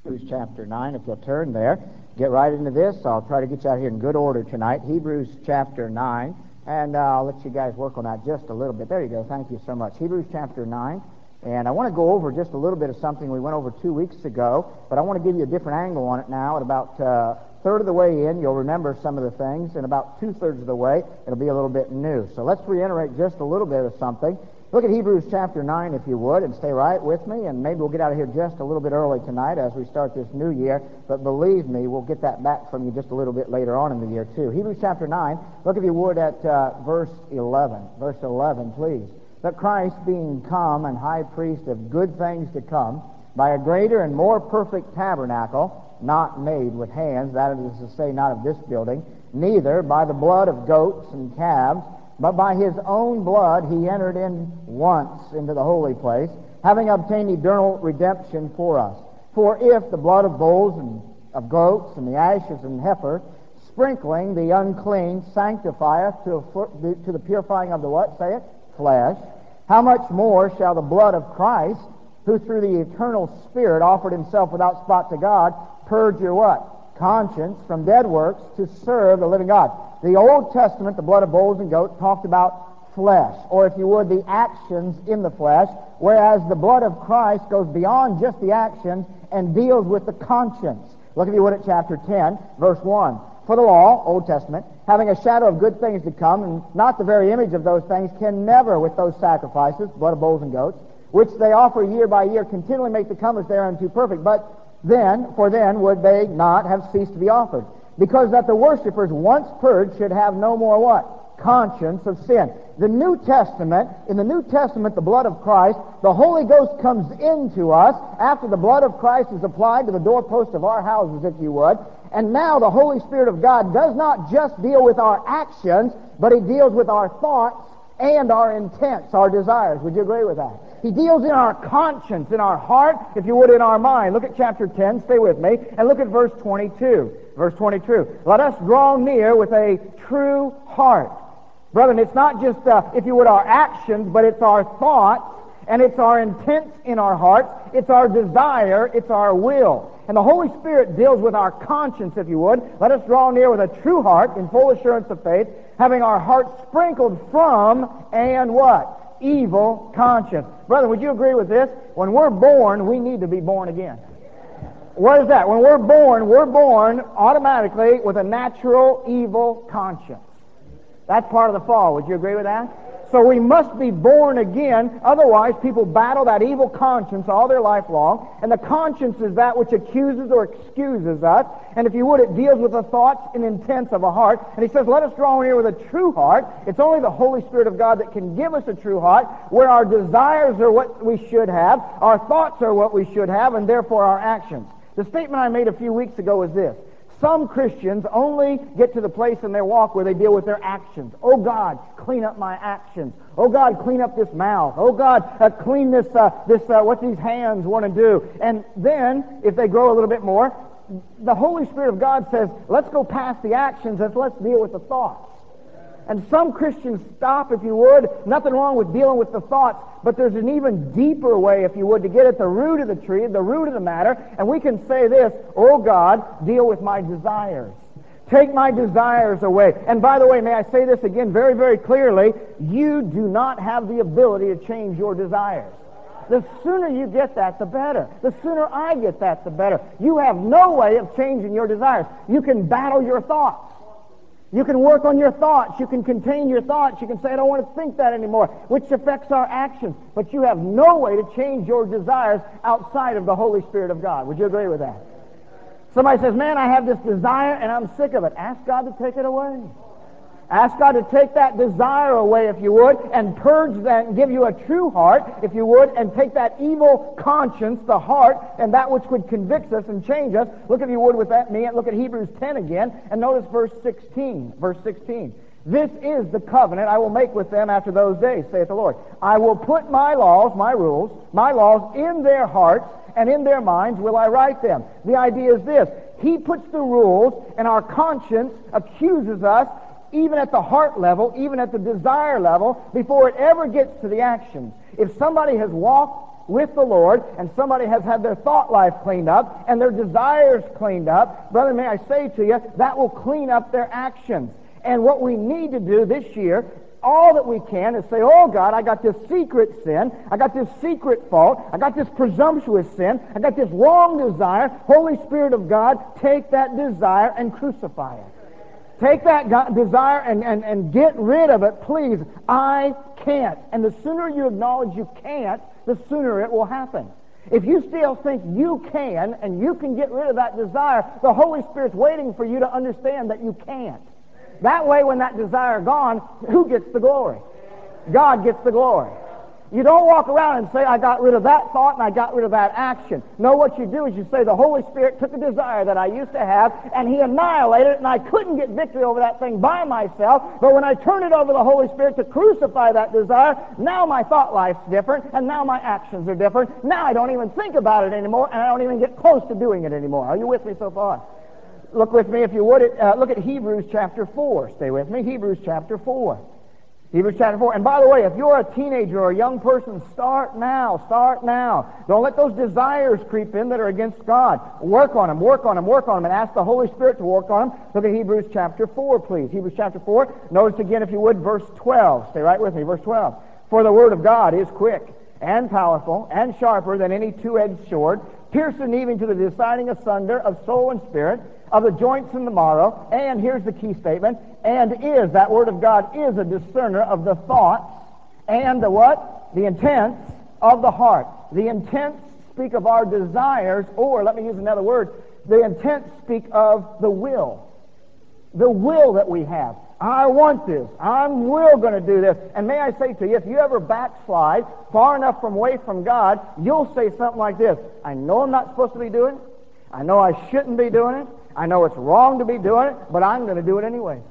Hebrews chapter 9, if you'll turn there. Get right into this. I'll try to get you out here in good order tonight. Hebrews chapter 9, and I'll let you guys work on that just a little bit. There you go. Thank you so much. Hebrews chapter 9, and I want to go over just a little bit of something we went over 2 weeks ago, but I want to give you a different angle on it now. At about third of the way in, you'll remember some of the things, and about two-thirds of the way, it'll be a little bit new. So let's reiterate just a little bit of something. Look at Hebrews chapter 9, if you would, and stay right with me, and maybe we'll get out of here just a little bit early tonight as we start this new year, but believe me, we'll get that back from you just a little bit later on in the year, too. Hebrews chapter 9, look, if you would, at verse 11. Verse 11, please. That Christ, being come and high priest of good things to come, by a greater and more perfect tabernacle, not made with hands, that is to say, not of this building, neither by the blood of goats and calves, but by his own blood he entered in once into the holy place, having obtained eternal redemption for us. For if the blood of bulls and of goats and the ashes and heifer, sprinkling the unclean, sanctifieth to the purifying of the what? Say it? Flesh. How much more shall the blood of Christ, who through the eternal Spirit offered himself without spot to God, purge your what? Conscience from dead works to serve the living God. The Old Testament, the blood of bulls and goats, talked about flesh, or if you would, the actions in the flesh, whereas the blood of Christ goes beyond just the actions and deals with the conscience. Look, if you would, at chapter 10, verse 1. For the law, Old Testament, having a shadow of good things to come, and not the very image of those things, can never, with those sacrifices, blood of bulls and goats, which they offer year by year, continually make the comers thereunto perfect. But then would they not have ceased to be offered, because that the worshippers, once purged, should have no more what? Conscience of sin. In the New Testament, the blood of Christ, the Holy Ghost comes into us after the blood of Christ is applied to the doorpost of our houses, if you would. And now the Holy Spirit of God does not just deal with our actions, but He deals with our thoughts and our intents, our desires. Would you agree with that? He deals in our conscience, in our heart, if you would, in our mind. Look at chapter 10, stay with me, and look at verse 22. Verse 22. Let us draw near with a true heart. Brethren, it's not just, if you would, our actions, but it's our thoughts, and it's our intents in our hearts, it's our desire, it's our will. And the Holy Spirit deals with our conscience, if you would. Let us draw near with a true heart, in full assurance of faith, having our hearts sprinkled from, and what? Evil conscience. Brother, would you agree with this? When we're born, we need to be born again. What is that? When we're born automatically with a natural evil conscience. That's part of the fall. Would you agree with that? So we must be born again. Otherwise, people battle that evil conscience all their life long. And the conscience is that which accuses or excuses us. And if you would, it deals with the thoughts and intents of a heart. And he says, let us draw near with a true heart. It's only the Holy Spirit of God that can give us a true heart, where our desires are what we should have, our thoughts are what we should have, and therefore our actions. The statement I made a few weeks ago is this. Some Christians only get to the place in their walk where they deal with their actions. Oh God, clean up my actions. Oh God, clean up this mouth. Oh God, clean this what these hands want to do. And then, if they grow a little bit more, the Holy Spirit of God says, let's go past the actions and let's deal with the thoughts. And some Christians stop, if you would. Nothing wrong with dealing with the thoughts, but there's an even deeper way, if you would, to get at the root of the tree, the root of the matter. And we can say this, oh God, deal with my desires. Take my desires away. And by the way, may I say this again very, very clearly, you do not have the ability to change your desires. The sooner you get that, the better. The sooner I get that, the better. You have no way of changing your desires. You can battle your thoughts. You can work on your thoughts. You can contain your thoughts. You can say, I don't want to think that anymore, which affects our actions. But you have no way to change your desires outside of the Holy Spirit of God. Would you agree with that? Somebody says, man, I have this desire and I'm sick of it. Ask God to take it away. Ask God to take that desire away, if you would, and purge that and give you a true heart, if you would, and take that evil conscience, the heart, and that which would convict us and change us. Look, if you would, with that me, look at Hebrews 10 again, and notice verse 16. Verse 16. This is the covenant I will make with them after those days, saith the Lord. I will put my laws, my rules, my laws in their hearts, and in their minds will I write them. The idea is this. He puts the rules, and our conscience accuses us even at the heart level, even at the desire level, before it ever gets to the actions. If somebody has walked with the Lord, and somebody has had their thought life cleaned up and their desires cleaned up, brother, may I say to you, that will clean up their actions. And what we need to do this year, all that we can, is say, oh God, I got this secret sin, I got this secret fault, I got this presumptuous sin, I got this wrong desire. Holy Spirit of God, take that desire and crucify it. Take that desire and get rid of it, please. I can't. And the sooner you acknowledge you can't, the sooner it will happen. If you still think you can and you can get rid of that desire, the Holy Spirit's waiting for you to understand that you can't. That way, when that desire is gone, who gets the glory? God gets the glory. You don't walk around and say, I got rid of that thought and I got rid of that action. No, what you do is you say, the Holy Spirit took a desire that I used to have and He annihilated it, and I couldn't get victory over that thing by myself, but when I turn it over to the Holy Spirit to crucify that desire, now my thought life's different, and now my actions are different. Now I don't even think about it anymore, and I don't even get close to doing it anymore. Are you with me so far? Look with me, if you would, look at Hebrews chapter 4. Stay with me, Hebrews chapter 4. Hebrews chapter 4. And by the way, if you're a teenager or a young person, start now. Start now. Don't let those desires creep in that are against God. Work on them, work on them, work on them, and ask the Holy Spirit to work on them. Look at Hebrews chapter 4, please. Hebrews chapter 4. Notice again, if you would, verse 12. Stay right with me, verse 12. For the word of God is quick and powerful and sharper than any two-edged sword, piercing even to the deciding asunder of soul and spirit, of the joints and the marrow, and here's the key statement, and is, that word of God is a discerner of the thoughts and the what? The intents of the heart. The intents speak of our desires, or let me use another word, the intents speak of the will. The will that we have. I want this. I'm going to do this. And may I say to you, if you ever backslide far enough away from God, you'll say something like this, I know I'm not supposed to be doing it. I know I shouldn't be doing it. I know it's wrong to be doing it, but I'm going to do it anyway.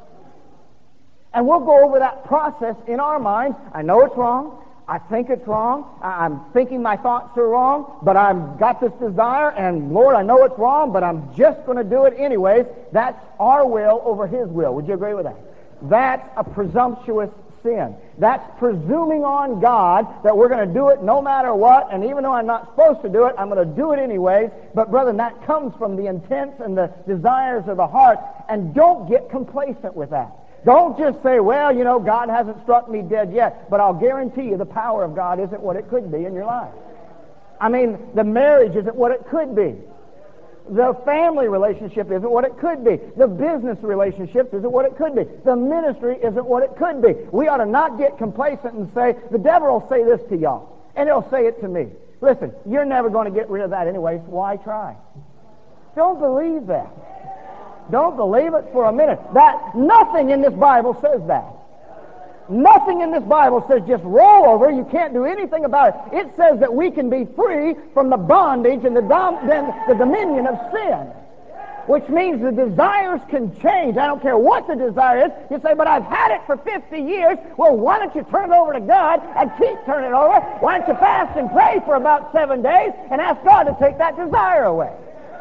And we'll go over that process in our minds. I know it's wrong. I think it's wrong. I'm thinking my thoughts are wrong, but I've got this desire, and Lord, I know it's wrong, but I'm just going to do it anyways. That's our will over His will. Would you agree with that? That's a presumptuous sin. That's presuming on God that we're going to do it no matter what, and even though I'm not supposed to do it, I'm going to do it anyways. But brethren, that comes from the intents and the desires of the heart, and don't get complacent with that. Don't just say, well, you know, God hasn't struck me dead yet, but I'll guarantee you the power of God isn't what it could be in your life. I mean, the marriage isn't what it could be. The family relationship isn't what it could be. The business relationships isn't what it could be. The ministry isn't what it could be. We ought to not get complacent and say, the devil will say this to y'all, and he'll say it to me. Listen, you're never going to get rid of that anyway, so why try? Don't believe that. Don't believe it for a minute. That nothing in this Bible says that. Nothing in this Bible says just roll over, you can't do anything about it. It says that we can be free from the bondage and the dominion of sin, which means the desires can change. I don't care what the desire is. You say, but I've had it for 50 years. Well, why don't you turn it over to God and keep turning it over? Why don't you fast and pray for about 7 days and ask God to take that desire away?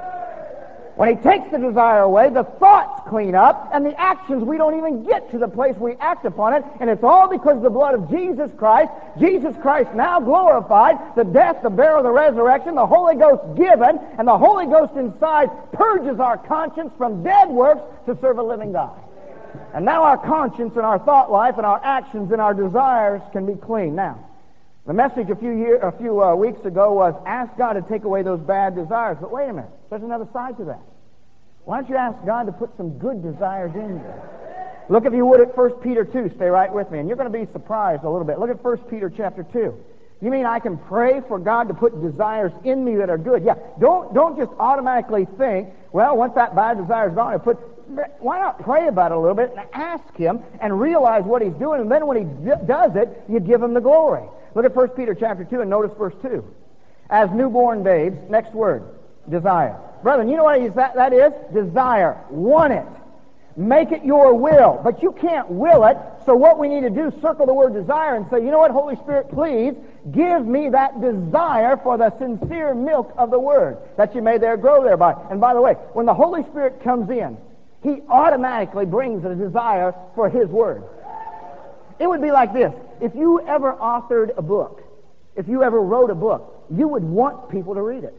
When He takes the desire away, the thoughts clean up, and the actions, we don't even get to the place we act upon it, and it's all because of the blood of Jesus Christ. Jesus Christ now glorified, the death, the burial, the resurrection, the Holy Ghost given, and the Holy Ghost inside purges our conscience from dead works to serve a living God. And now our conscience and our thought life and our actions and our desires can be clean. Now, the message a few weeks ago was, ask God to take away those bad desires. But wait a minute, there's another side to that. Why don't you ask God to put some good desires in you? Look, if you would, at 1 Peter 2. Stay right with me, and you're going to be surprised a little bit. Look at 1 Peter chapter 2. You mean I can pray for God to put desires in me that are good? Yeah, don't just automatically think, well, once that bad desire is gone, why not pray about it a little bit and ask Him and realize what He's doing, and then when He does it, you give Him the glory. Look at 1 Peter chapter 2 and notice verse 2. As newborn babes, next word, desire. Brethren, you know what that is? Desire. Want it. Make it your will. But you can't will it, so what we need to do, circle the word desire and say, you know what, Holy Spirit, please give me that desire for the sincere milk of the Word, that you may there grow thereby. And by the way, when the Holy Spirit comes in, He automatically brings a desire for His Word. It would be like this. If you ever authored a book, If you ever wrote a book, you would want people to read it.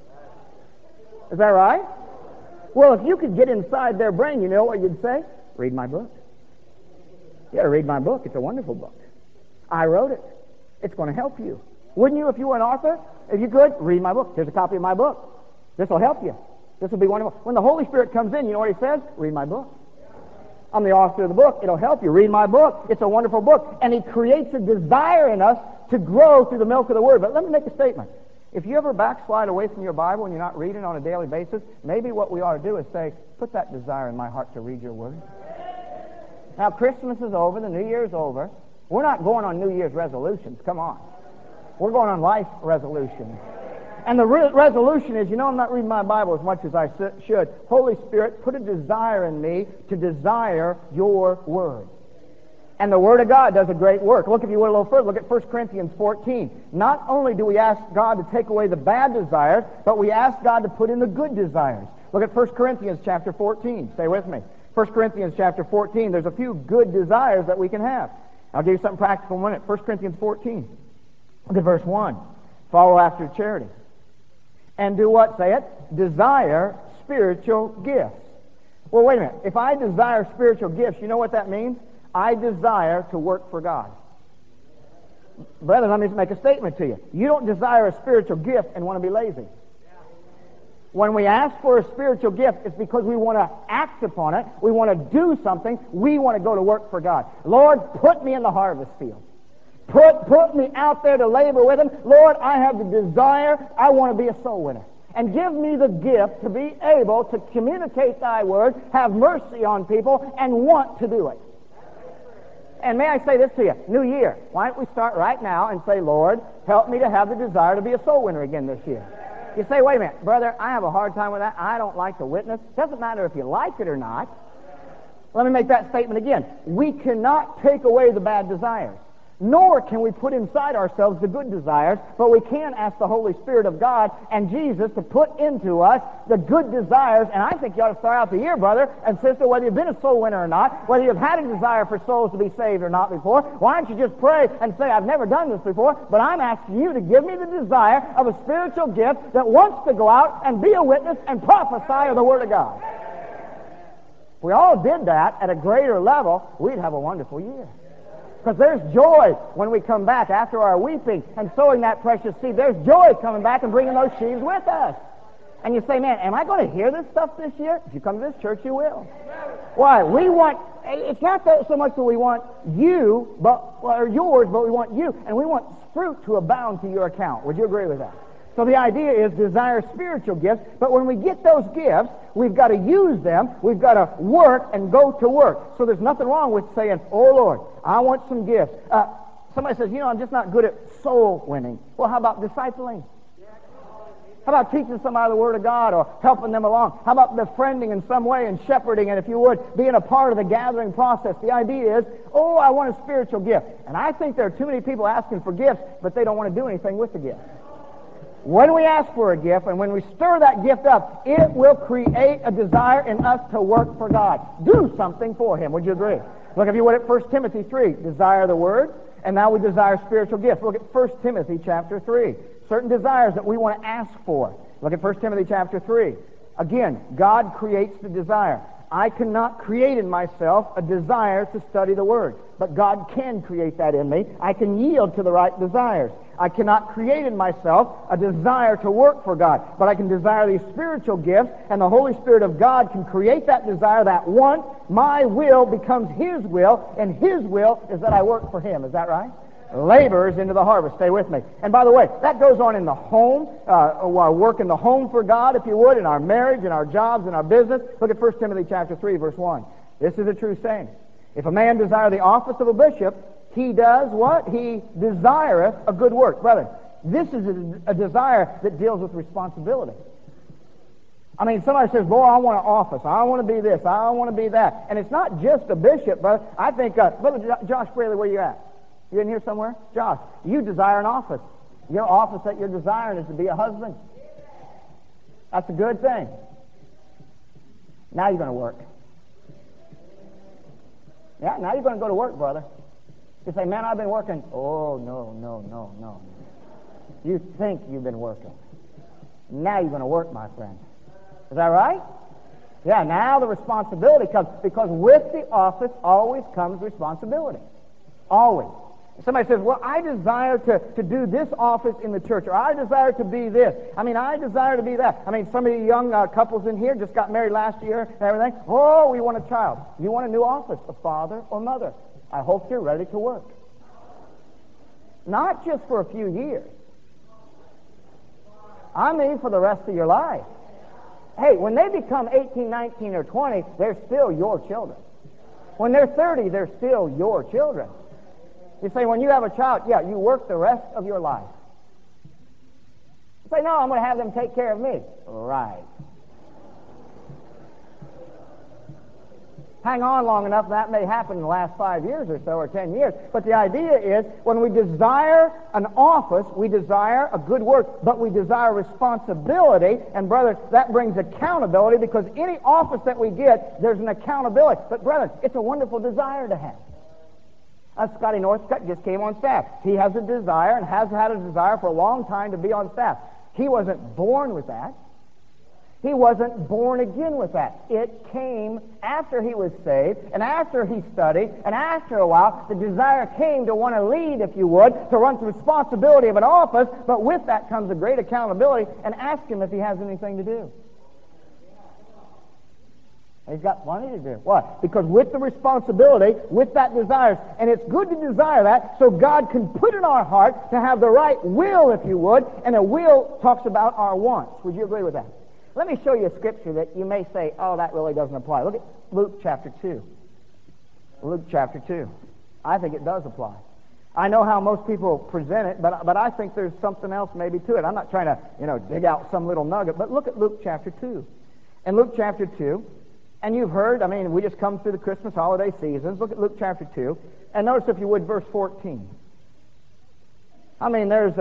Is that right? Well, if you could get inside their brain, you know what you'd say? Read my book. You got to read my book. It's a wonderful book. I wrote it. It's going to help you. Wouldn't you if you were an author? If you could, read my book. Here's a copy of my book. This will help you. This will be wonderful. When the Holy Spirit comes in, you know what He says? Read my book. I'm the author of the book. It'll help you. Read my book. It's a wonderful book. And He creates a desire in us to grow through the milk of the Word. But let me make a statement. If you ever backslide away from your Bible and you're not reading on a daily basis, maybe what we ought to do is say, put that desire in my heart to read your Word. Now, Christmas is over. The New Year's over. We're not going on New Year's resolutions. Come on. We're going on life resolutions. And the resolution is, I'm not reading my Bible as much as I should. Holy Spirit, put a desire in me to desire your Word. And the Word of God does a great work. Look, if you would, a little further. Look at 1 Corinthians 14. Not only do we ask God to take away the bad desires, but we ask God to put in the good desires. Look at 1 Corinthians chapter 14. Stay with me. 1 Corinthians chapter 14. There's a few good desires that we can have. I'll give you something practical in a minute. 1 Corinthians 14. Look at verse 1. Follow after charity. And do what? Say it. Desire spiritual gifts. Well, wait a minute. If I desire spiritual gifts, you know what that means? I desire to work for God. Brethren, let me just make a statement to you. You don't desire a spiritual gift and want to be lazy. When we ask for a spiritual gift, it's because we want to act upon it. We want to do something. We want to go to work for God. Lord, put me in the harvest field. Put me out there to labor with Him. Lord, I have the desire. I want to be a soul winner. And give me the gift to be able to communicate Thy Word, have mercy on people, and want to do it. And may I say this to you, New Year, why don't we start right now and say, Lord, help me to have the desire to be a soul winner again this year. You say, wait a minute, brother, I have a hard time with that. I don't like to witness. Doesn't matter if you like it or not. Let me make that statement again. We cannot take away the bad desires, nor can we put inside ourselves the good desires, but we can ask the Holy Spirit of God and Jesus to put into us the good desires. And I think you ought to start out the year, brother and sister, whether you've been a soul winner or not, whether you've had a desire for souls to be saved or not before, why don't you just pray and say, I've never done this before, but I'm asking you to give me the desire of a spiritual gift that wants to go out and be a witness and prophesy of the Word of God. If we all did that at a greater level, we'd have a wonderful year. Because there's joy when we come back after our weeping and sowing that precious seed. There's joy coming back and bringing those sheaves with us. And you say, man, am I going to hear this stuff this year? If you come to this church, you will. Why? It's not so much that we want you, or yours, but we want you. And we want fruit to abound to your account. Would you agree with that? So the idea is desire spiritual gifts, but when we get those gifts, we've got to use them, we've got to work and go to work. So there's nothing wrong with saying, oh Lord, I want some gifts. Somebody says, I'm just not good at soul winning. Well, how about discipling? How about teaching somebody the Word of God or helping them along? How about befriending in some way and shepherding and, if you would, being a part of the gathering process? The idea is, I want a spiritual gift. And I think there are too many people asking for gifts, but they don't want to do anything with the gift. When we ask for a gift and when we stir that gift up, it will create a desire in us to work for God. Do something for Him. Would you agree? Look, if you would, at 1 Timothy 3. Desire the Word, and now we desire spiritual gifts. Look at 1 Timothy chapter 3. Certain desires that we want to ask for. Look at 1 Timothy chapter 3. Again, God creates the desire. I cannot create in myself a desire to study the Word, but God can create that in me. I can yield to the right desires. I cannot create in myself a desire to work for God, but I can desire these spiritual gifts, and the Holy Spirit of God can create that desire, that want. My will becomes His will, and His will is that I work for Him. Is that right? Laborers into the harvest. Stay with me. And by the way, that goes on in the home, while work in the home for God, if you would, in our marriage, in our jobs, in our business. Look at 1 Timothy chapter 3, verse 1. This is a true saying. If a man desire the office of a bishop, he does what? He desireth a good work. Brother, this is a desire that deals with responsibility. I mean, somebody says, boy, I want an office. I want to be this. I want to be that. And it's not just a bishop, brother. I think, Brother Josh Braley, where you at? You in here somewhere? Josh, you desire an office. Your office that you're desiring is to be a husband. That's a good thing. Now you're going to work. Yeah, now you're going to go to work, brother. You say, man, I've been working. Oh, no. You think you've been working. Now you're going to work, my friend. Is that right? Yeah, now the responsibility comes, because with the office always comes responsibility. Always. Somebody says, well, I desire to do this office in the church, or I desire to be this. I desire to be that. Some of you young couples in here just got married last year and everything. Oh, we want a child. You want a new office, a father or mother. I hope you're ready to work. Not just for a few years. For the rest of your life. Hey, when they become 18, 19, or 20, they're still your children. When they're 30, they're still your children. You say, when you have a child, yeah, you work the rest of your life. You say, no, I'm going to have them take care of me. Right. Hang on long enough, that may happen in the last 5 years or so, or 10 years. But the idea is, when we desire an office, we desire a good work, but we desire responsibility. And brothers, that brings accountability, because any office that we get, there's an accountability. But brothers, it's a wonderful desire to have. Scotty Northcutt just came on staff. He has a desire, and has had a desire for a long time, to be on staff. He wasn't born with that. He wasn't born again with that. It came after he was saved, and after he studied, and after a while, the desire came to want to lead, if you would, to run the responsibility of an office, but with that comes a great accountability, and ask him if he has anything to do. He's got plenty to do. Why? Because with the responsibility, with that desire, and it's good to desire that, so God can put in our heart to have the right will, if you would, and a will talks about our wants. Would you agree with that? Let me show you a scripture that you may say, oh, that really doesn't apply. Look at Luke chapter 2. Luke chapter 2. I think it does apply. I know how most people present it, but I think there's something else maybe to it. I'm not trying to, dig out some little nugget, but look at Luke chapter 2. In Luke chapter 2, and you've heard, we just come through the Christmas holiday seasons. Look at Luke chapter 2, and notice, if you would, verse 14. There's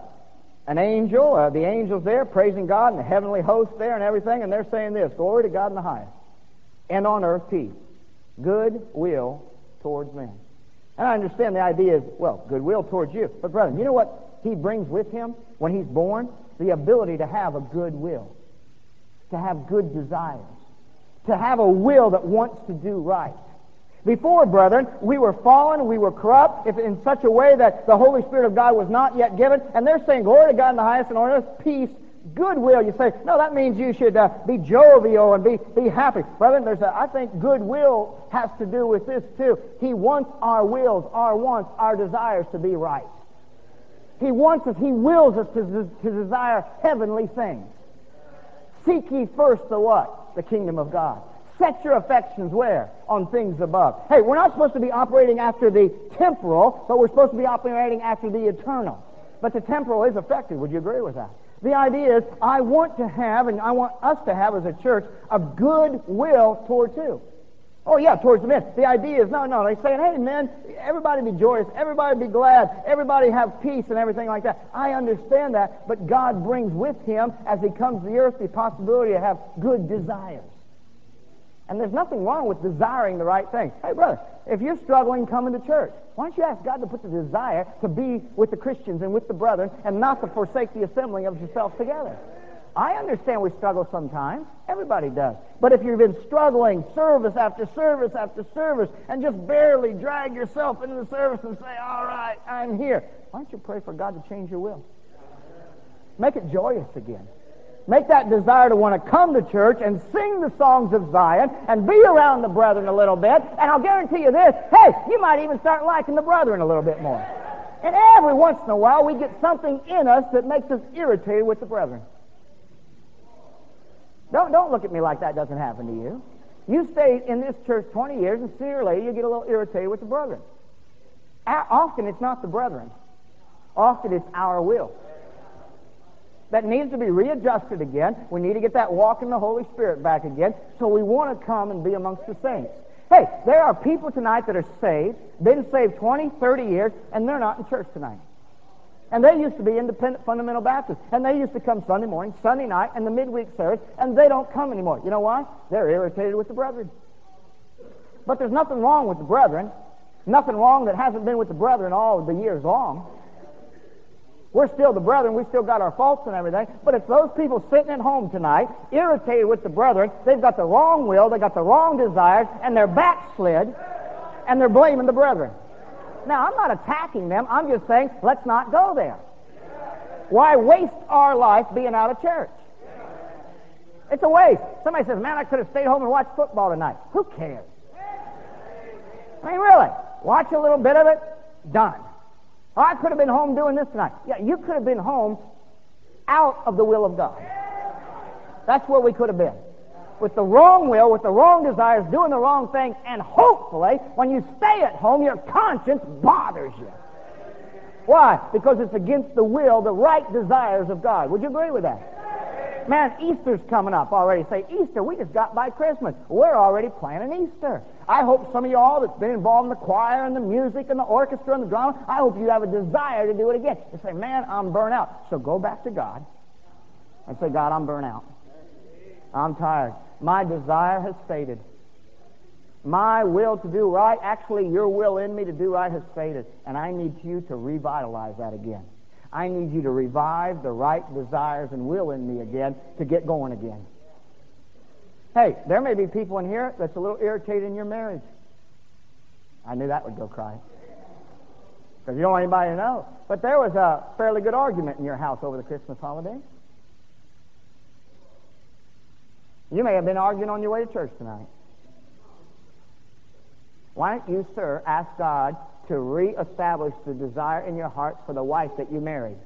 an angel, the angels there praising God, and the heavenly host there and everything, and they're saying this: glory to God in the highest, and on earth peace, good will towards men. And I understand the idea is, well, goodwill towards you. But brother, you know what he brings with him when he's born? The ability to have a good will, to have good desires, to have a will that wants to do right. Before, brethren, we were fallen, we were corrupt, if in such a way that the Holy Spirit of God was not yet given, and they're saying, glory to God in the highest, and on earth peace, goodwill. You say, no, that means you should be jovial and be happy. Brethren, I think goodwill has to do with this too. He wants our wills, our wants, our desires to be right. He wants us, he wills us to desire heavenly things. Seek ye first the what? The kingdom of God. Set your affections where? On things above. Hey, we're not supposed to be operating after the temporal, but we're supposed to be operating after the eternal. But the temporal is affected. Would you agree with that? The idea is, I want to have, and I want us to have as a church, a good will towards who? Oh, yeah, towards the men. The idea is, no, they're saying, hey, men, everybody be joyous, everybody be glad, everybody have peace and everything like that. I understand that, but God brings with him, as he comes to the earth, the possibility to have good desires. And there's nothing wrong with desiring the right thing. Hey, brother, if you're struggling coming to church, why don't you ask God to put the desire to be with the Christians and with the brethren, and not to forsake the assembling of yourself together? I understand we struggle sometimes. Everybody does. But if you've been struggling service after service after service, and just barely drag yourself into the service and say, all right, I'm here, why don't you pray for God to change your will? Make it joyous again. Make that desire to want to come to church and sing the songs of Zion and be around the brethren a little bit. And I'll guarantee you this, hey, you might even start liking the brethren a little bit more. And every once in a while, we get something in us that makes us irritated with the brethren. Don't look at me like that doesn't happen to you. You stay in this church 20 years, and sooner or later, you get a little irritated with the brethren. Often, it's not the brethren. Often, it's our will that needs to be readjusted again. We need to get that walk in the Holy Spirit back again, so we want to come and be amongst the saints. Hey, there are people tonight that are saved, been saved 20, 30 years, and they're not in church tonight. And they used to be independent fundamental Baptists, and they used to come Sunday morning, Sunday night, and the midweek service, and they don't come anymore. You know why? They're irritated with the brethren. But there's nothing wrong with the brethren, nothing wrong that hasn't been with the brethren all the years long. We're still the brethren. We still got our faults and everything. But it's those people sitting at home tonight, irritated with the brethren. They've got the wrong will. They've got the wrong desires. And they're backslid. And they're blaming the brethren. Now, I'm not attacking them. I'm just saying, let's not go there. Why waste our life being out of church? It's a waste. Somebody says, man, I could have stayed home and watched football tonight. Who cares? I mean, really. Watch a little bit of it. Done. Oh, I could have been home doing this tonight. Yeah, you could have been home out of the will of God. That's where we could have been. With the wrong will, with the wrong desires, doing the wrong thing, and hopefully, when you stay at home, your conscience bothers you. Why? Because it's against the will, the right desires of God. Would you agree with that? Man, Easter's coming up already. Say, Easter, we just got by Christmas. We're already planning Easter. I hope some of y'all that's been involved in the choir and the music and the orchestra and the drama, I hope you have a desire to do it again. You say, man, I'm burnt out. So go back to God and say, God, I'm burnt out. I'm tired. My desire has faded. My will to do right, actually your will in me to do right has faded. And I need you to revitalize that again. I need you to revive the right desires and will in me again to get going again. Hey, there may be people in here that's a little irritated in your marriage. I knew that would go cry. Because you don't want anybody to know. But there was a fairly good argument in your house over the Christmas holiday. You may have been arguing on your way to church tonight. Why don't you, sir, ask God to reestablish the desire in your heart for the wife that you married?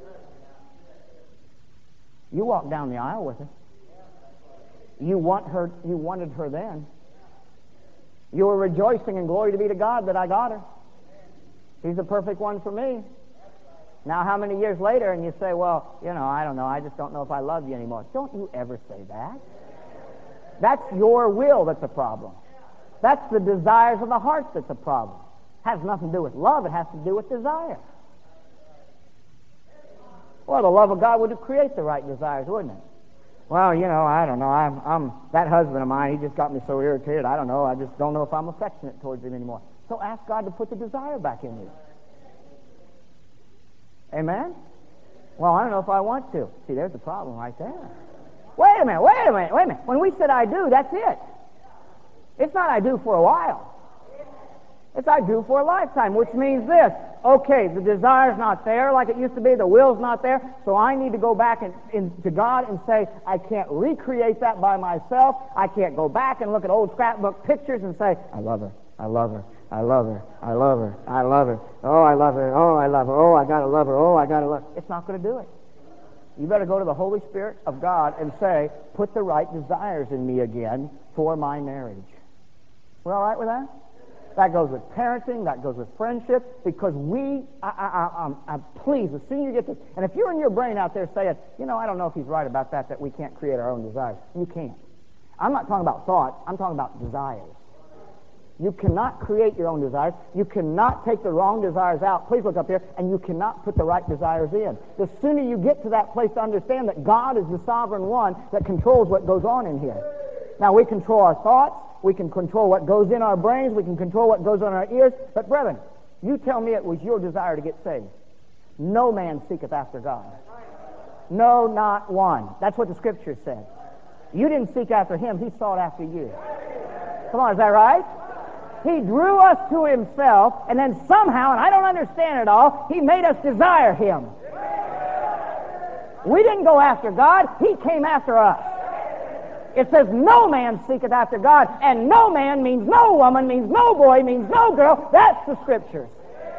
You walked down the aisle with her. You wanted her then. You were rejoicing and glory to be to God that I got her. She's the perfect one for me. Now, how many years later, and you say, well, I don't know, I just don't know if I love you anymore. Don't you ever say that. That's your will that's a problem. That's the desires of the heart that's a problem. It has nothing to do with love. It has to do with desire. Well, the love of God would create the right desires, wouldn't it? Well, I don't know. I'm that husband of mine, he just got me so irritated. I don't know. I just don't know if I'm affectionate towards him anymore. So ask God to put the desire back in you. Amen? Well, I don't know if I want to. See, there's the problem right there. Wait a minute. When we said I do, that's it. It's not I do for a while. It's I do for a lifetime, which means this. Okay, the desire's not there like it used to be. The will's not there. So I need to go back to God and say, I can't recreate that by myself. I can't go back and look at old scrapbook pictures and say, I love her. I love her. I love her. I love her. I love her. Oh, I love her. Oh, I love her. Oh, I gotta love her. Oh, I gotta love her. It's not going to do it. You better go to the Holy Spirit of God and say, put the right desires in me again for my marriage. We all right with that? That goes with parenting. That goes with friendship. Because please, as soon as you get this, and if you're in your brain out there saying, I don't know if he's right about that we can't create our own desires. You can't. I'm not talking about thoughts. I'm talking about desires. You cannot create your own desires. You cannot take the wrong desires out. Please look up here. And you cannot put the right desires in. The sooner you get to that place to understand that God is the sovereign one that controls what goes on in here. Now, we control our thoughts. We can control what goes in our brains. We can control what goes on our ears. But, brethren, you tell me it was your desire to get saved. No man seeketh after God. No, not one. That's what the Scripture said. You didn't seek after him. He sought after you. Come on, is that right? He drew us to himself, and then somehow, and I don't understand it all, he made us desire him. We didn't go after God. He came after us. It says no man seeketh after God, and no man means no woman, means no boy, means no girl. That's the Scriptures.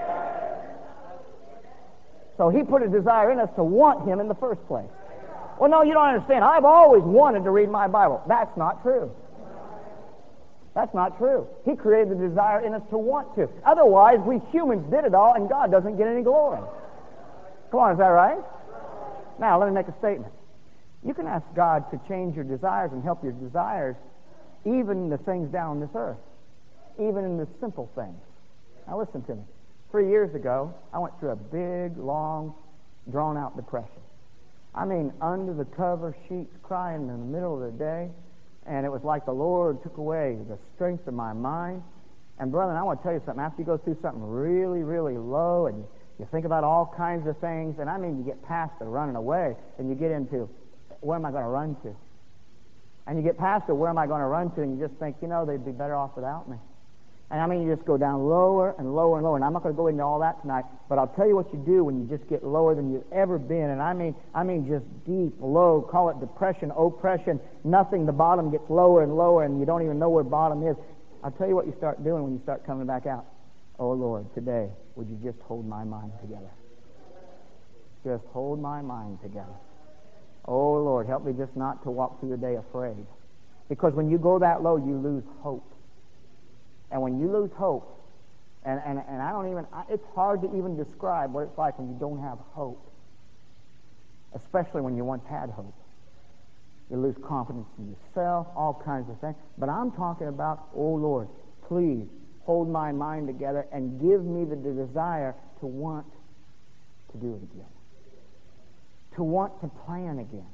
So he put a desire in us to want him in the first place. Well, no, you don't understand. I've always wanted to read my Bible. That's not true. That's not true. He created the desire in us to want to. Otherwise, we humans did it all, and God doesn't get any glory. Come on, is that right? Now, let me make a statement. You can ask God to change your desires and help your desires even in the things down on this earth, even in the simple things. Now, listen to me. 3 years ago, I went through a big, long, drawn-out depression. I mean, under the cover sheets, crying in the middle of the day. And it was like the Lord took away the strength of my mind. And, brethren, I want to tell you something. After you go through something really, really low and You think about all kinds of things, and I mean, you get past the running away, and you get into, where am I going to run to? And you get past the where am I going to run to, and you just think, they'd be better off without me. And I mean, you just go down lower and lower and lower. And I'm not going to go into all that tonight, but I'll tell you what you do when you just get lower than you've ever been. And I mean just deep, low, call it depression, oppression, nothing. The bottom gets lower and lower, and you don't even know where bottom is. I'll tell you what you start doing when you start coming back out. Oh, Lord, today, would you just hold my mind together? Just hold my mind together. Oh, Lord, help me just not to walk through the day afraid. Because when you go that low, you lose hope. And when you lose hope, and I don't even, it's hard to even describe what it's like when you don't have hope. Especially when you once had hope. You lose confidence in yourself, all kinds of things. But I'm talking about, oh Lord, please hold my mind together and give me the desire to want to do it again. To want to plan again.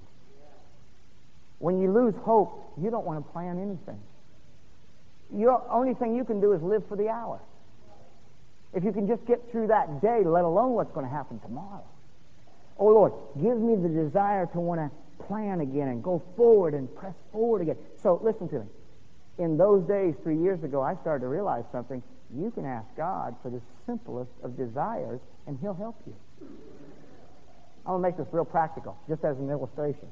When you lose hope, you don't want to plan anything. The only thing you can do is live for the hour. If you can just get through that day, let alone what's going to happen tomorrow. Oh Lord, give me the desire to want to plan again and go forward and press forward again. So listen to me. In those days, 3 years ago, I started to realize something. You can ask God for the simplest of desires, and He'll help you. I'm going to make this real practical, just as an illustration.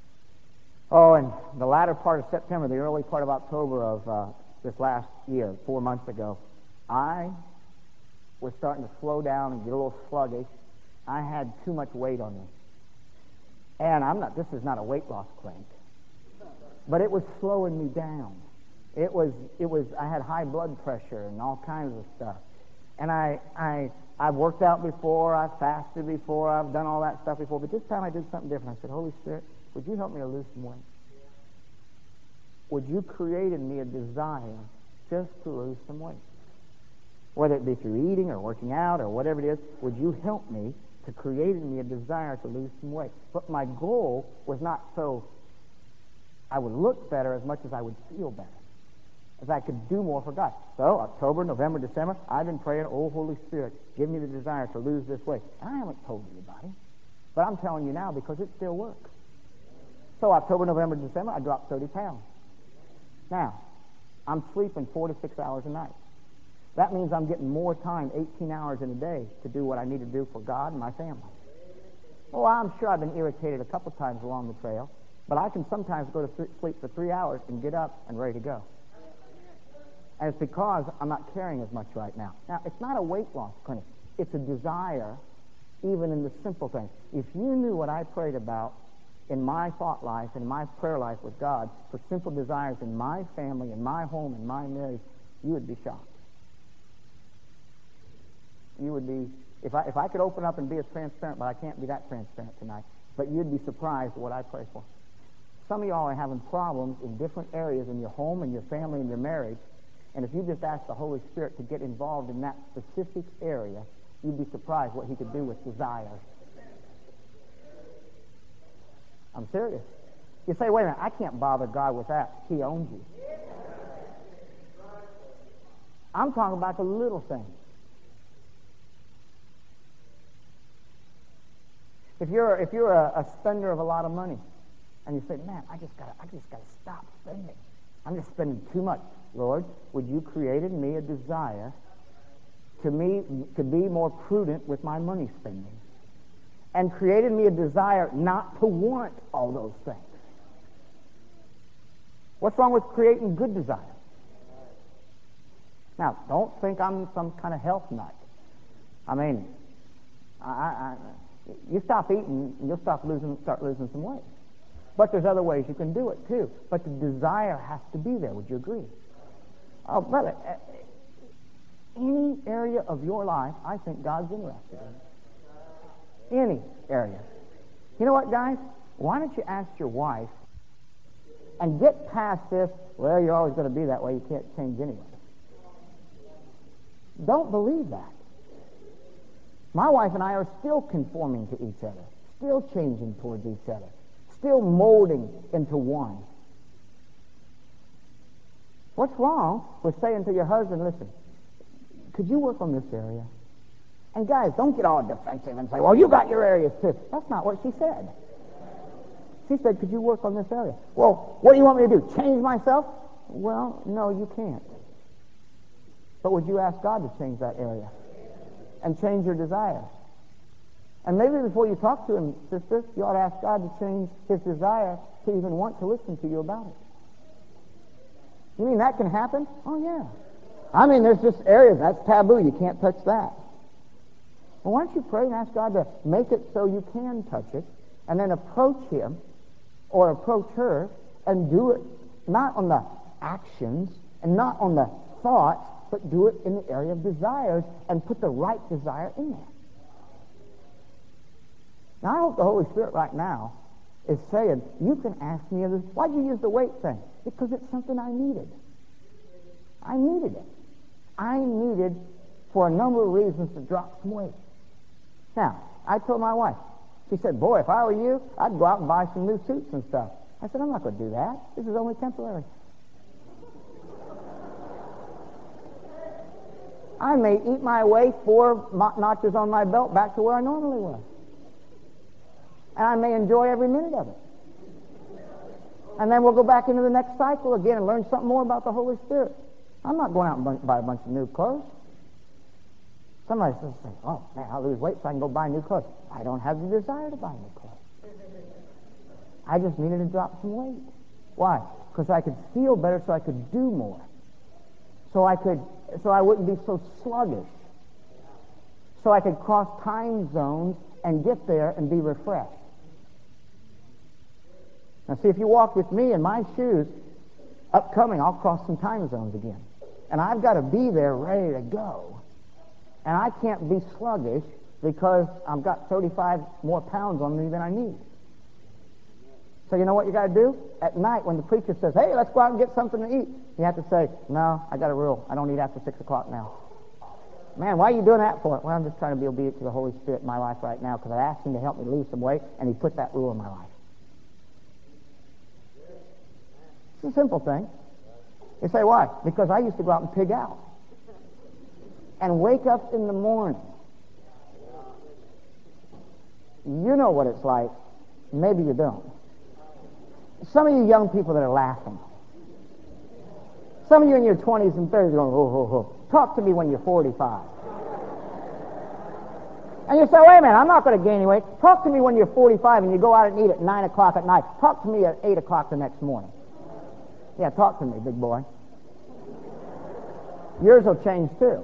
Oh, in the latter part of September, the early part of October of this last year, 4 months ago, I was starting to slow down and get a little sluggish. I had too much weight on me. And this is not a weight loss clinic, but it was slowing me down. I had high blood pressure and all kinds of stuff. And I've worked out before, I've fasted before, I've done all that stuff before, but this time I did something different. I said, Holy Spirit, would you help me to lose some weight? Would you create in me a desire just to lose some weight? Whether it be through eating or working out or whatever it is, would you help me to create in me a desire to lose some weight? But my goal was not so I would look better as much as I would feel better, as I could do more for God. So October, November, December, I've been praying, oh, Holy Spirit, give me the desire to lose this weight. I haven't told anybody, but I'm telling you now because it still works. So October, November, December, I dropped 30 pounds. Now, I'm sleeping 4 to 6 hours a night. That means I'm getting more time, 18 hours in a day, to do what I need to do for God and my family. Oh, I'm sure I've been irritated a couple times along the trail, but I can sometimes go to sleep for 3 hours and get up and ready to go. And it's because I'm not carrying as much right now. Now, it's not a weight loss clinic. It's a desire, even in the simple things. If you knew what I prayed about in my thought life, in my prayer life with God, for simple desires in my family, in my home, in my marriage, you would be shocked. You would be, if I could open up and be as transparent, but I can't be that transparent tonight, but you'd be surprised at what I pray for. Some of y'all are having problems in different areas in your home, in your family, in your marriage, and if you just ask the Holy Spirit to get involved in that specific area, you'd be surprised what He could do with desires. I'm serious. You say, wait a minute, I can't bother God with that. He owns you. I'm talking about the little things. If you're a spender of a lot of money, and you say, man, I just gotta stop spending. I'm just spending too much. Lord, would you create in me a desire to be more prudent with my money spending? And create in me a desire not to want all those things. What's wrong with creating good desires? Now, don't think I'm some kind of health nut. I mean, you stop eating, and you'll start losing some weight. But there's other ways you can do it too. But the desire has to be there. Would you agree? Oh, brother, any area of your life, I think God's interested in. Any area. You know what, guys? Why don't you ask your wife and get past this, well, you're always going to be that way, you can't change anyway. Don't believe that. My wife and I are still conforming to each other, still changing towards each other, still molding into one. What's wrong with saying to your husband, listen, could you work on this area? And guys, don't get all defensive and say, well, you got your areas too. That's not what she said. She said, could you work on this area? Well, what do you want me to do? Change myself? Well, no, you can't. But would you ask God to change that area? And change your desire? And maybe before you talk to him, sister, you ought to ask God to change his desire to even want to listen to you about it. You mean that can happen? Oh, yeah. I mean, there's just areas, that's taboo. You can't touch that. Well, why don't you pray and ask God to make it so you can touch it, and then approach him or approach her and do it not on the actions and not on the thoughts, but do it in the area of desires and put the right desire in there. Now, I hope the Holy Spirit right now is saying, you can ask me, why'd you use the weight thing? Because it's something I needed. I needed it. I needed, for a number of reasons, to drop some weight. Now, I told my wife, she said, boy, if I were you, I'd go out and buy some new suits and stuff. I said, I'm not going to do that. This is only temporary. I may eat my way 4 notches on my belt back to where I normally was. And I may enjoy every minute of it. And then we'll go back into the next cycle again and learn something more about the Holy Spirit. I'm not going out and buy a bunch of new clothes. Somebody says, oh, man, I'll lose weight so I can go buy new clothes. I don't have the desire to buy new clothes. I just needed to drop some weight. Why? Because I could feel better so I could do more. So I wouldn't be so sluggish. So I could cross time zones and get there and be refreshed. Now see, if you walk with me in my shoes, upcoming, I'll cross some time zones again. And I've got to be there ready to go. And I can't be sluggish because I've got 35 more pounds on me than I need. So you know what you got to do? At night when the preacher says, hey, let's go out and get something to eat, you have to say, no, I got a rule. I don't eat after 6 o'clock now. Man, why are you doing that for? Well, I'm just trying to be obedient to the Holy Spirit in my life right now because I asked him to help me lose some weight, and he put that rule in my life. It's a simple thing. You say, why? Because I used to go out and pig out and wake up in the morning. You know what it's like. Maybe you don't. Some of you young people that are laughing. Some of you in your 20s and 30s going, oh. Talk to me when you're 45. And you say, wait a minute, I'm not going to gain any weight. Talk to me when you're 45 and you go out and eat at 9 o'clock at night. Talk to me at 8 o'clock the next morning. Yeah, talk to me, big boy. Yours will change too.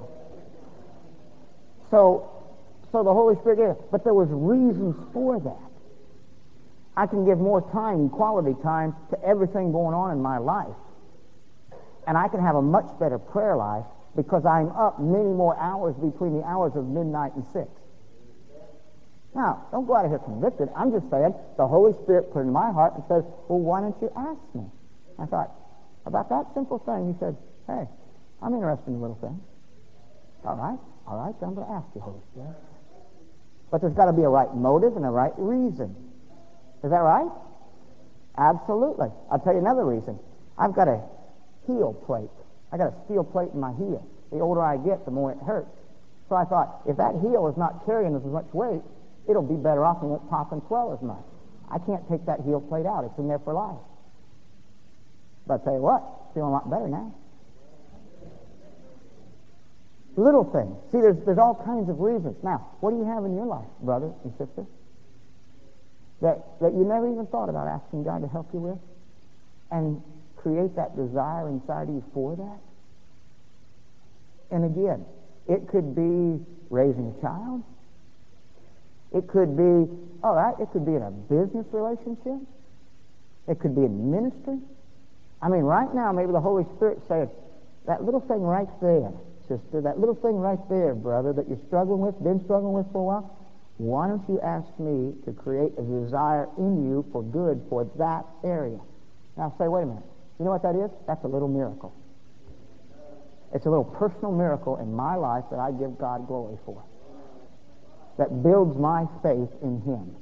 So the Holy Spirit gave it. But there was reasons for that. I can give more time, quality time, to everything going on in my life. And I can have a much better prayer life because I'm up many more hours between the hours of midnight and 6. Now, don't go out of here convicted. I'm just saying, the Holy Spirit put it in my heart and says, well, why don't you ask me? I thought, about that simple thing, he said, hey, I'm interested in little things. All right, then I'm going to ask you, Holy Spirit. But there's got to be a right motive and a right reason. Is that right? Absolutely. I'll tell you another reason. I've got a heel plate. I got a steel plate in my heel. The older I get, the more it hurts. So I thought, if that heel is not carrying as much weight, it'll be better off and won't pop and swell as much. I can't take that heel plate out. It's in there for life. But I tell you what, feeling a lot better now. Little things. See, there's all kinds of reasons. Now, what do you have in your life, brother and sister, that you never even thought about asking God to help you with? And create that desire inside of you for that? And again, it could be raising a child. It could be, all right, it could be in a business relationship. It could be in ministry. I mean, right now, maybe the Holy Spirit says, that little thing right there, sister, that little thing right there, brother, that you're struggling with, been struggling with for a while, why don't you ask me to create a desire in you for good for that area? Now say, wait a minute. You know what that is? That's a little miracle. It's a little personal miracle in my life that I give God glory for. That builds my faith in Him.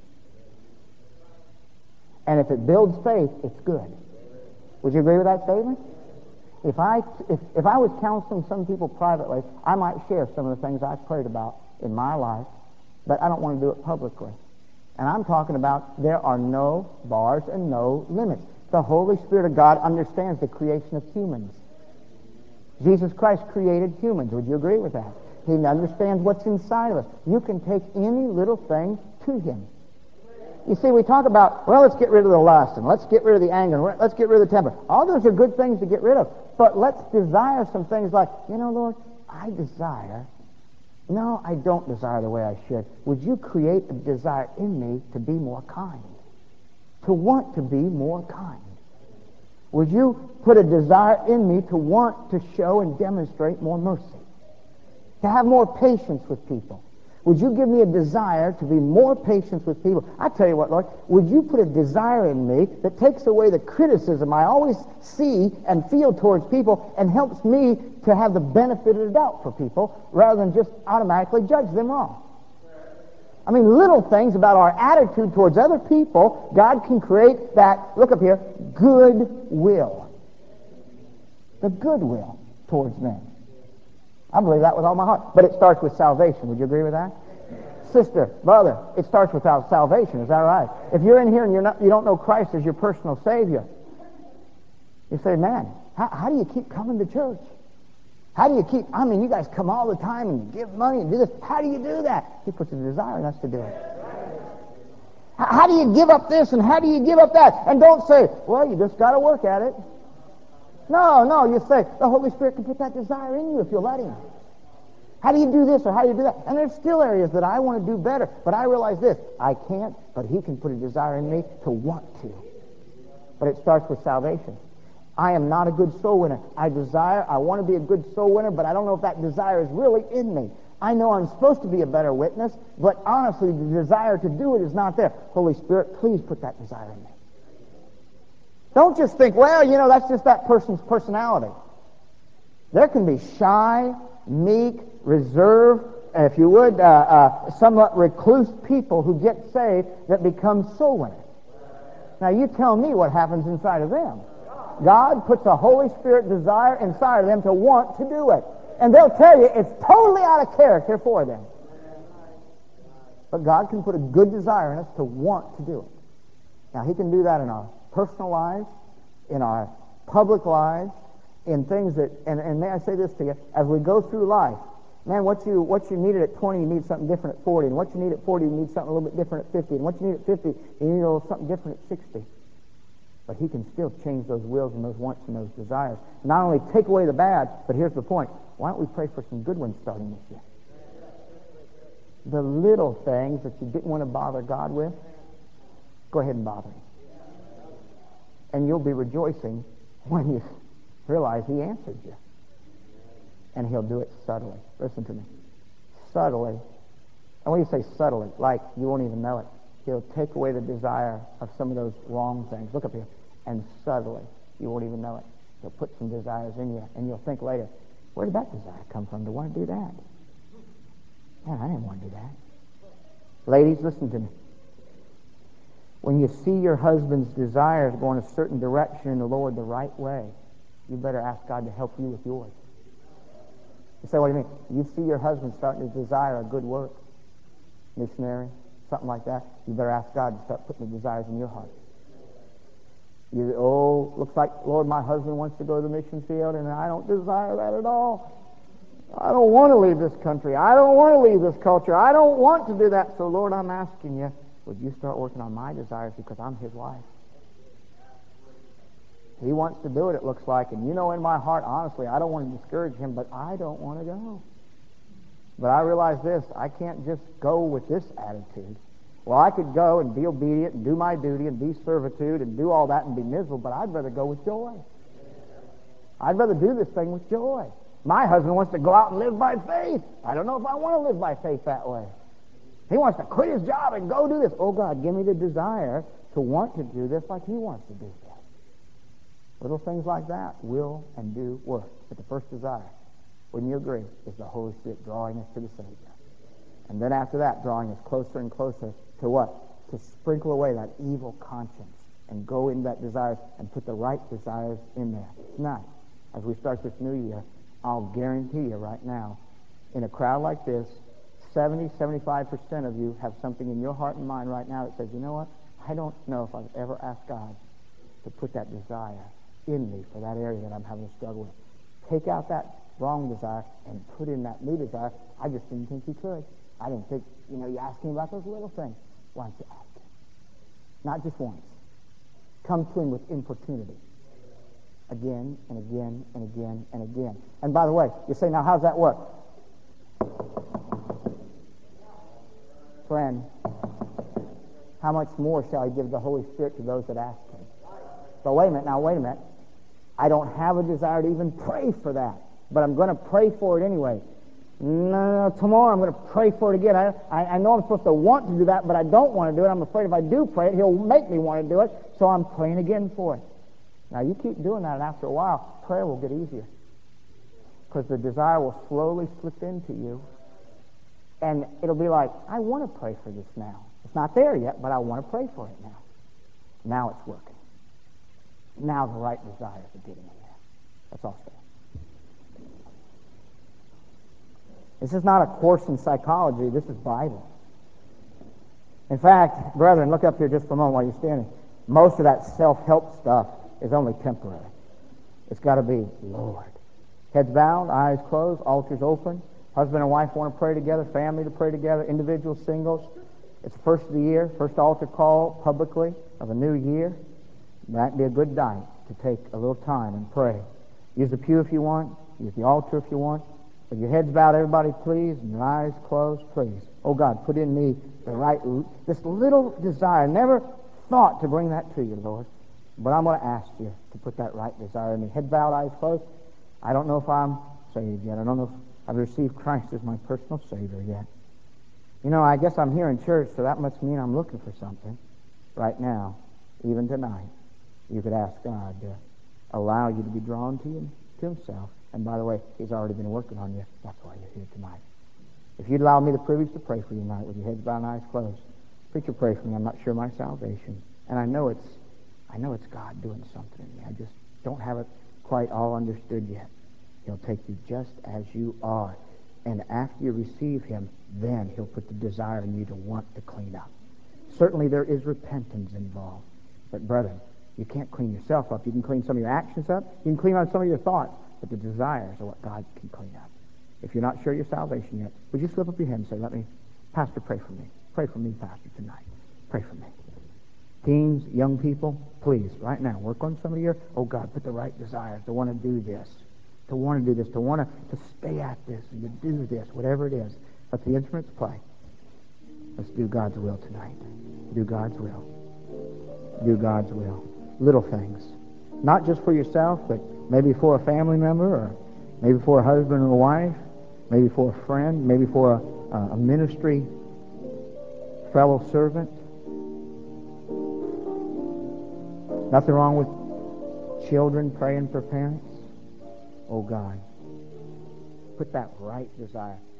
And if it builds faith, it's good. Would you agree with that statement? If I was counseling some people privately, I might share some of the things I've prayed about in my life, but I don't want to do it publicly. And I'm talking about there are no bars and no limits. The Holy Spirit of God understands the creation of humans. Jesus Christ created humans. Would you agree with that? He understands what's inside of us. You can take any little thing to Him. You see, we talk about, well, let's get rid of the lust, and let's get rid of the anger, and let's get rid of the temper. All those are good things to get rid of. But let's desire some things like, Lord, I desire. No, I don't desire the way I should. Would you create a desire in me to be more kind? To want to be more kind? Would you put a desire in me to want to show and demonstrate more mercy? To have more patience with people? Would you give me a desire to be more patient with people? I tell you what, Lord, would you put a desire in me that takes away the criticism I always see and feel towards people and helps me to have the benefit of the doubt for people rather than just automatically judge them wrong? I mean, little things about our attitude towards other people, God can create that, look up here, goodwill. The goodwill towards men. I believe that with all my heart. But it starts with salvation. Would you agree with that? Sister, brother, it starts with salvation. Is that right? If you're in here and you don't know Christ as your personal Savior, you say, man, how do you keep coming to church? How do you keep, you guys come all the time and you give money and do this. How do you do that? He puts a desire in us to do it. How do you give up this and how do you give up that? And don't say, well, you just got to work at it. No, you say, the Holy Spirit can put that desire in you if you'll let Him. How do you do this or how do you do that? And there's still areas that I want to do better, but I realize this, I can't, but He can put a desire in me to want to. But it starts with salvation. I am not a good soul winner. I want to be a good soul winner, but I don't know if that desire is really in me. I know I'm supposed to be a better witness, but honestly, the desire to do it is not there. Holy Spirit, please put that desire in me. Don't just think, well, that's just that person's personality. There can be shy, meek, reserved, if you would, somewhat recluse people who get saved that become soul winners. Now, you tell me what happens inside of them. God puts a Holy Spirit desire inside of them to want to do it. And they'll tell you it's totally out of character for them. But God can put a good desire in us to want to do it. Now, He can do that in our personal lives, in our public lives, in things that, and may I say this to you, as we go through life, man, what you needed at 20, you need something different at 40, and what you need at 40, you need something a little bit different at 50, and what you need at 50, you need something different at 60. But He can still change those wills and those wants and those desires. Not only take away the bad, but here's the point. Why don't we pray for some good ones starting this year? The little things that you didn't want to bother God with, go ahead and bother Him. And you'll be rejoicing when you realize He answered you. And He'll do it subtly. Listen to me. Subtly. And when you say subtly, like you won't even know it, He'll take away the desire of some of those wrong things. Look up here. And subtly, you won't even know it. He'll put some desires in you, and you'll think later, where did that desire come from to want to do that? Man, I didn't want to do that. Ladies, listen to me. When you see your husband's desires going a certain direction in the Lord the right way, you better ask God to help you with yours. You say, what do you mean? You see your husband starting to desire a good work, missionary, something like that, you better ask God to start putting the desires in your heart. Looks like, Lord, my husband wants to go to the mission field, and I don't desire that at all. I don't want to leave this country. I don't want to leave this culture. I don't want to do that. So, Lord, I'm asking you, would you start working on my desires because I'm His wife? He wants to do it looks like, and in my heart, honestly, I don't want to discourage him, but I don't want to go. But I realize this, I can't just go with this attitude. Well, I could go and be obedient and do my duty and be servitude and do all that and be miserable, but I'd rather go with joy. I'd rather do this thing with joy. My husband wants to go out and live by faith. I don't know if I want to live by faith that way. He wants to quit his job and go do this. Oh, God, give me the desire to want to do this like He wants to do this. Little things like that will and do work. But the first desire, wouldn't you agree, is the Holy Spirit drawing us to the Savior. And then after that, drawing us closer and closer to what? To sprinkle away that evil conscience and go in that desires and put the right desires in there. Tonight, as we start this new year, I'll guarantee you right now, in a crowd like this, 75% of you have something in your heart and mind right now that says, you know what? I don't know if I've ever asked God to put that desire in me for that area that I'm having a struggle with. Take out that wrong desire and put in that new desire. I just didn't think you could. I didn't think, you asked him about those little things. Why don't you ask him? Not just once. Come to him with importunity. Again and again and again and again. And by the way, you say, now how's that work? Friend, how much more shall he give the Holy Spirit to those that ask him? But wait a minute. I don't have a desire to even pray for that, but I'm going to pray for it anyway. No, tomorrow I'm going to pray for it again. I know I'm supposed to want to do that, but I don't want to do it. I'm afraid if I do pray it, he'll make me want to do it, so I'm praying again for it. Now, you keep doing that, and after a while, prayer will get easier, because the desire will slowly slip into you, and it'll be like, I want to pray for this now. It's not there yet, but I want to pray for it now. Now it's working. Now the right desires are getting in there. That's all I'm saying. This is not a course in psychology. This is Bible. In fact, brethren, look up here just for a moment while you're standing. Most of that self-help stuff is only temporary. It's got to be, Lord. Heads bowed, eyes closed, altars open. Husband and wife want to pray together, family to pray together, individuals, singles. It's the first of the year, first altar call publicly of a new year. That'd be a good night to take a little time and pray. Use the pew if you want. Use the altar if you want. With your heads bowed, everybody, please, and your eyes closed, please. Oh, God, put in me this little desire. Never thought to bring that to you, Lord. But I'm going to ask you to put that right desire in me. Head bowed, eyes closed. I don't know if I'm saved yet. I don't know if I've received Christ as my personal Savior yet. I guess I'm here in church, so that must mean I'm looking for something right now, even tonight. You could ask God to allow you to be drawn to himself. And by the way, he's already been working on you. That's why you're here tonight. If you'd allow me the privilege to pray for you tonight with your heads bowed and eyes closed. Preacher, pray for me. I'm not sure of my salvation. And I know it's God doing something in me. I just don't have it quite all understood yet. He'll take you just as you are. And after you receive him, then he'll put the desire in you to want to clean up. Certainly there is repentance involved. But brethren, you can't clean yourself up. You can clean some of your actions up. You can clean up some of your thoughts. But the desires are what God can clean up. If you're not sure of your salvation yet, would you slip up your hand and say, Pastor, pray for me. Pray for me, Pastor, tonight. Pray for me. Teens, young people, please, right now, work on some of your, oh God, put the right desires to want to do this, to want to do this, to want to stay at this, and to do this, whatever it is. Let the instruments play. Let's do God's will tonight. Do God's will. Do God's will. Little things. Not just for yourself, but maybe for a family member, or maybe for a husband or a wife, maybe for a friend, maybe for a ministry fellow servant. Nothing wrong with children praying for parents. Oh God, put that right desire.